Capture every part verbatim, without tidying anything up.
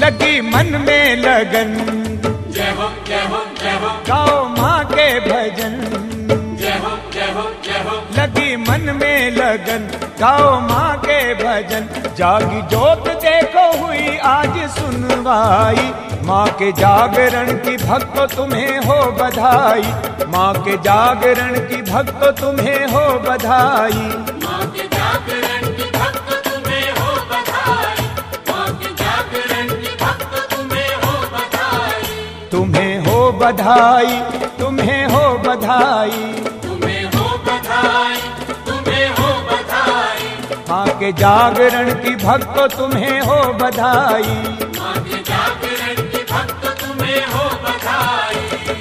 लगी मन में लगन, जय हो जय हो जय हो, गाओ माँ के भजन, जय हो जय हो जय हो, लगी मन में लगन, गाओ माँ के भजन। जागी जोत देखो हुई आज सुनवाई, माँ के जागरण की भक्तो तुम्हें हो बधाई, माँ के जागरण की भक्तो तुम्हें हो बधाई, माँ के जागरण की भक्त तुम्हें हो बधाई, माँ के जागरण की भक्त तुम्हें हो बधाई, तुम्हें हो बधाई, तुम्हें हो बधाई, तुम्हें हो बधाई, तुम्हें हो बधाई, माँ के जागरण की भक्तो तुम्हें हो बधाई। माँ के जागरण की भक्त तुम्हें हो बधाई।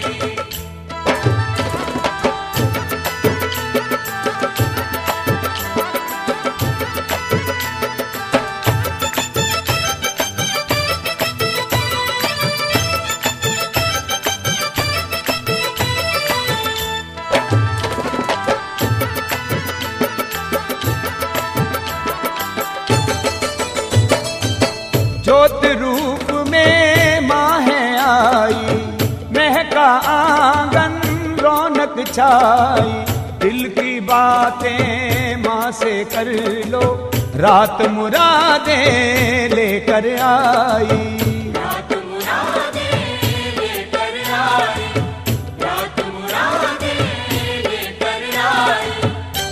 ज्योत रूप में माँ है आई, महका आंगन रौनक छाई, दिल की बातें माँ से कर लो, रात मुरादें लेकर आई, रात मुरादें लेकर आई, रात मुरादें लेकर आई,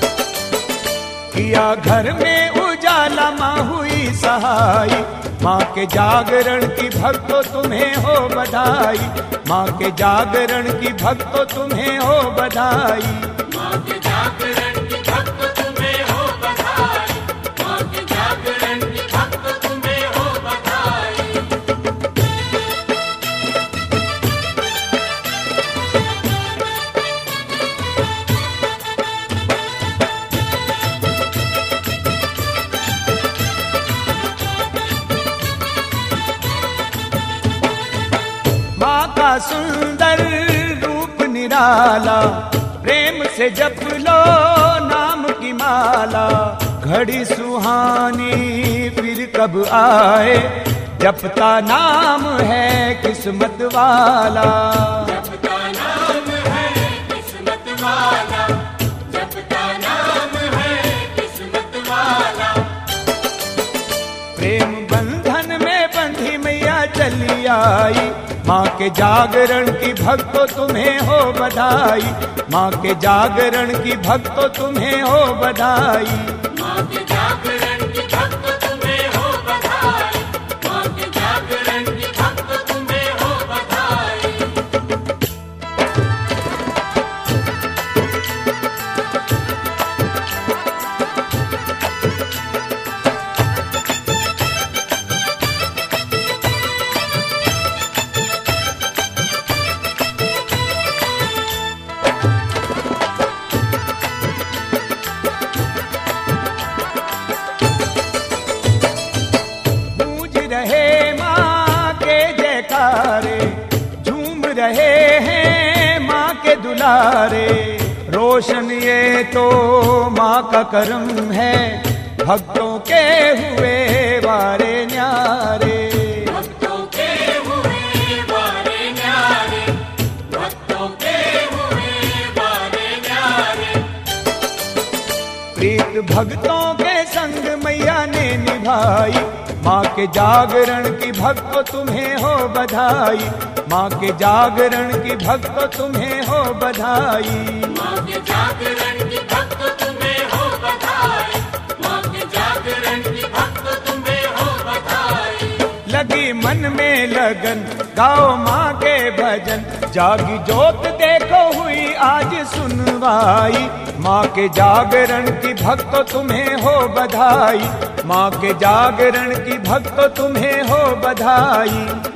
किया घर में उजाला माँ हुई सहाई, माँ के जागरण की भक्तो तुम्हें हो बधाई, माँ के जागरण की भक्तो तुम्हें हो बधाई, माँ के जागरण की भक्त तुम्हें हो बधाई, माँ के जागरण की भक्त तुम्हें हो बधाई। माँ का सुंदर रूप निराला, प्रेम से जप लो नाम की माला, घड़ी सुहानी फिर कब आए, जपता नाम है किस्मत वाला, जपता नाम है किस्मत वाला, जपता नाम है किस्मत वाला, प्रेम बंधन में बंधी मैया चली आई, माँ के जागरण की भक्तो तुम्हें हो बधाई, माँ के जागरण की भक्तो तुम्हें हो बधाई, माँ के जागरण की भक्त तुम्हें हो बधाई, माँ के जागरण की भक्त तुम्हें हो बधाई। रहे माँ के जयकारे, झूम रहे हैं माँ के दुलारे, रोशन ये तो माँ का करम है, भक्तों के हुए वारे न्यारे, भक्तों के हुए वारे न्यारे, भक्तों के हुए वारे न्यारे, प्रीत भक्तों के संग मैया ने निभाई, माँ के जागरण की भक्तो तुम्हें हो बधाई, माँ के जागरण की भक्तो तुम्हें हो बधाई, माँ के जागरण की भक्त तुम्हें हो बधाई, माँ के जागरण की भक्त तुम्हें हो बधाई। लगी मन में लगन, गाओ माँ के भजन, जागी जोत देखो हुई आज सुनवाई, माँ के जागरण की भक्तो तुम्हें हो बधाई, माँ के जागरण की भक्तो तुम्हें हो बधाई।